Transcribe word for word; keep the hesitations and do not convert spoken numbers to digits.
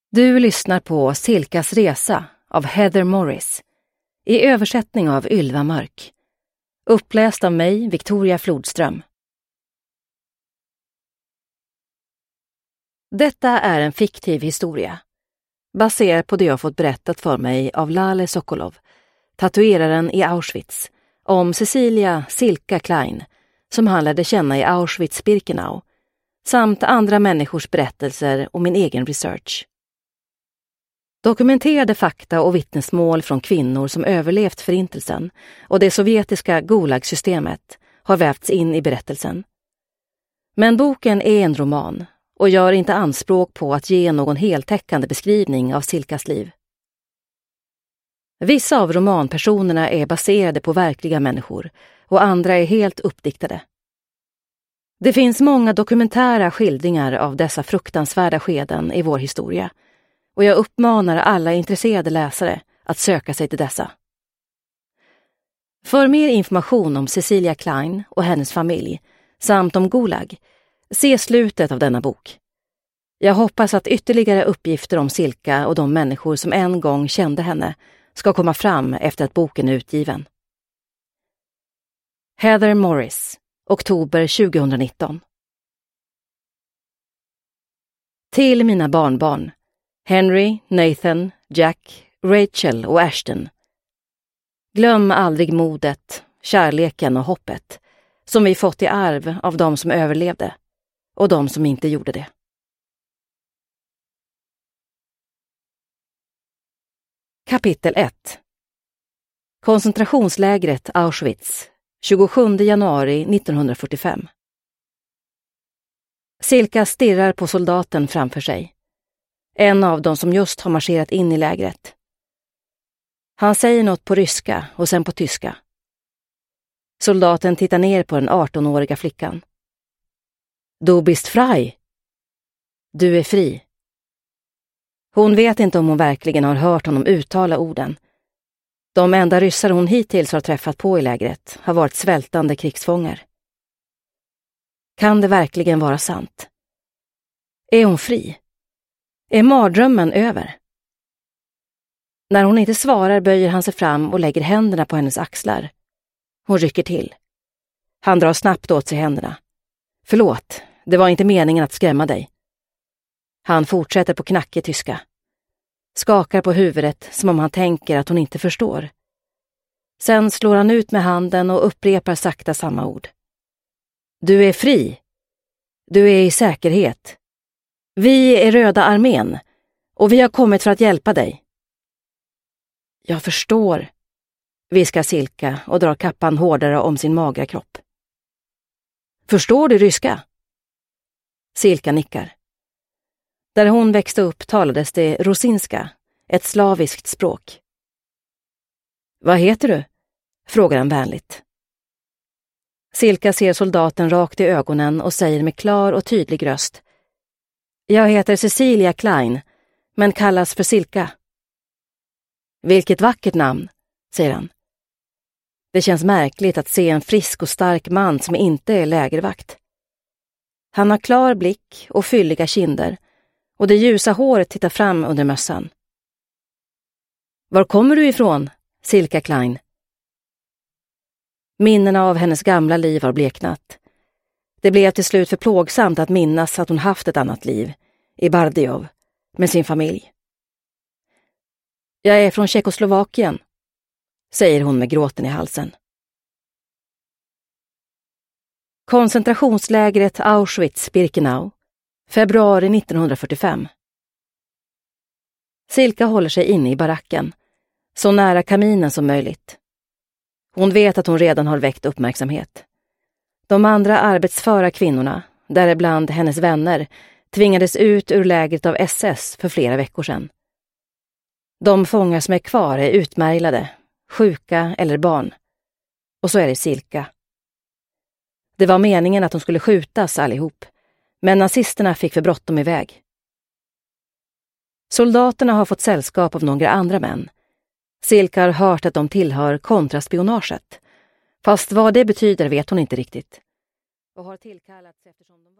Du lyssnar på Silkas resa av Heather Morris i översättning av Ylva Mörk. Uppläst av mig, Victoria Flodström. Detta är en fiktiv historia, baserad på det jag fått berättat för mig av Lale Sokolov, tatueraren i Auschwitz, om Cecilia Silka Klein, som han lärde känna i Auschwitz-Birkenau, samt andra människors berättelser och min egen research. Dokumenterade fakta och vittnesmål från kvinnor som överlevt förintelsen och det sovjetiska Gulag-systemet har vävts in i berättelsen. Men boken är en roman och gör inte anspråk på att ge någon heltäckande beskrivning av Silkas liv. Vissa av romanpersonerna är baserade på verkliga människor och andra är helt uppdiktade. Det finns många dokumentära skildringar av dessa fruktansvärda skeden i vår historia, och jag uppmanar alla intresserade läsare att söka sig till dessa. För mer information om Cecilia Klein och hennes familj samt om Gulag, se slutet av denna bok. Jag hoppas att ytterligare uppgifter om Silka och de människor som en gång kände henne ska komma fram efter att boken är utgiven. Heather Morris, oktober tjugonitton. Till mina barnbarn, Henry, Nathan, Jack, Rachel och Ashton. Glöm aldrig modet, kärleken och hoppet som vi fått i arv av de som överlevde och de som inte gjorde det. Kapitel ett. Koncentrationslägret Auschwitz, tjugosjunde januari nittonhundrafyrtiofem. Silka stirrar på soldaten framför sig. En av dem som just har marscherat in i lägret. Han säger något på ryska och sen på tyska. Soldaten tittar ner på den artonåriga flickan. Du bist frei. Du är fri. Hon vet inte om hon verkligen har hört honom uttala orden. De enda ryssar hon hittills har träffat på i lägret har varit svältande krigsfångar. Kan det verkligen vara sant? Är hon fri? Är mardrömmen över? När hon inte svarar böjer han sig fram och lägger händerna på hennes axlar. Hon rycker till. Han drar snabbt åt sig händerna. Förlåt, det var inte meningen att skrämma dig. Han fortsätter på knackig tyska. Skakar på huvudet som om han tänker att hon inte förstår. Sen slår han ut med handen och upprepar sakta samma ord. Du är fri. Du är i säkerhet. Vi är Röda armén och vi har kommit för att hjälpa dig. Jag förstår, viskar Silka och drar kappan hårdare om sin magra kropp. Förstår du ryska? Silka nickar. Där hon växte upp talades det rusinska, ett slaviskt språk. Vad heter du? Frågar han vänligt. Silka ser soldaten rakt i ögonen och säger med klar och tydlig röst. Jag heter Cecilia Klein, men kallas för Silka. Vilket vackert namn, säger han. Det känns märkligt att se en frisk och stark man som inte är lägervakt. Han har klar blick och fylliga kinder, och det ljusa håret tittar fram under mössan. Var kommer du ifrån, Silka Klein? Minnena av hennes gamla liv har bleknat. Det blev till slut för plågsamt att minnas att hon haft ett annat liv, i Bardejov, med sin familj. Jag är från Tjeckoslovakien, säger hon med gråten i halsen. Koncentrationslägret Auschwitz-Birkenau, februari nittonhundrafyrtiofem. Silka håller sig inne i baracken, så nära kaminen som möjligt. Hon vet att hon redan har väckt uppmärksamhet. De andra arbetsföra kvinnorna, däribland hennes vänner, tvingades ut ur lägret av S S för flera veckor sedan. De fångar som är kvar är utmärglade, sjuka eller barn. Och så är det Silka. Det var meningen att de skulle skjutas allihop, men nazisterna fick för bråttom iväg. Soldaterna har fått sällskap av några andra män. Silka har hört att de tillhör kontraspionaget, fast vad det betyder vet hon inte riktigt. Och har tillkallats eftersom de